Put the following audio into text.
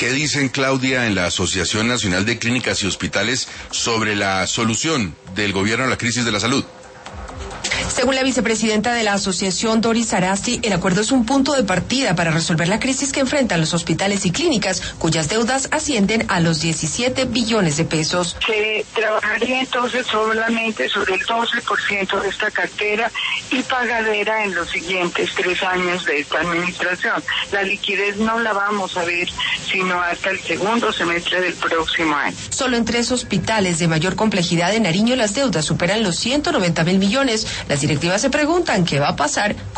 ¿Qué dicen, Claudia, en la Asociación Nacional de Clínicas y Hospitales sobre la solución del gobierno a la crisis de la salud? Según la vicepresidenta de la asociación, Doris Arasti, el acuerdo es un punto de partida para resolver la crisis que enfrentan los hospitales y clínicas, cuyas deudas ascienden a los 17 billones de pesos. Se trabajaría entonces solamente sobre el 12% de esta cartera y pagadera en los siguientes 3 años de esta administración. La liquidez no la vamos a ver sino hasta el segundo semestre del próximo año. Solo en 3 hospitales de mayor complejidad de Nariño las deudas superan los 190.000 millones. Las directivas se preguntan qué va a pasar